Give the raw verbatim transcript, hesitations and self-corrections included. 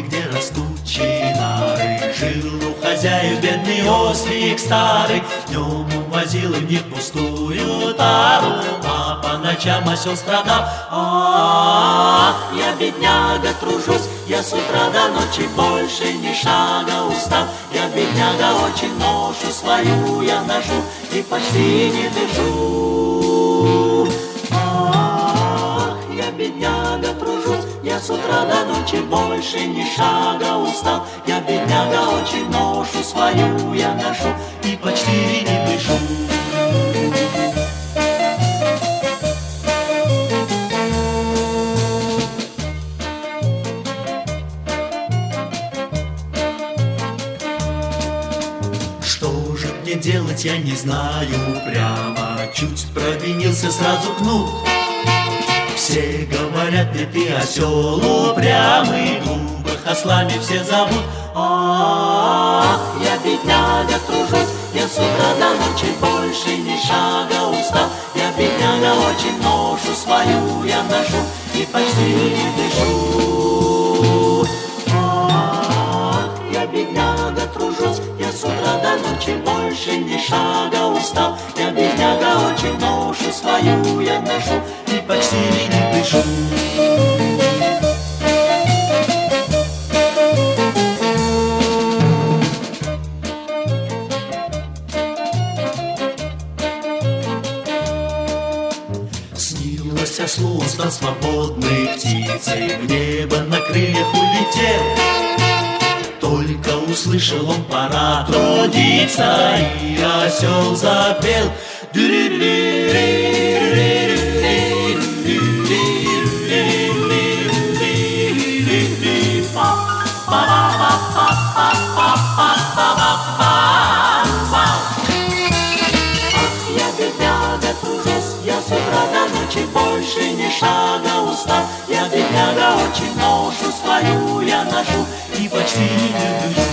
где растут чинары. Жил у хозяев бедный ослик старый, днем увозил им не пустую тару, а по ночам осел страдал. Ах, я бедняга тружусь, я с утра до ночи больше ни шага устал. Я бедняга очень ношу свою я ношу и почти не дышу. Ах, я бедняга тружусь, я с утра до ночи больше ни шага устал. Я бедняга очень ношу свою я ношу и почти не дышу. Что же мне делать, я не знаю прямо. Чуть провинился, сразу кнут. Все говорят мне, ты осел упрямый, грубых ослами все зовут. Ах, я бедняга тружусь, я с утра до ночи больше ни шага устал. Я бедняга очень ношу свою я ношу и почти не дышу. Ах, я бедняга тружусь, я с утра до ночи больше ни шага устал. Я бедняга очень ношу свою я ношу и почти не дышу. Снилось ослу, он стал свободной птицей, в небо на крыльях улетел. Только услышал он, пора трудиться, и осел запел. Больше ни шага устал, я бедняга очень ношу свою я ношу и почти не дышу.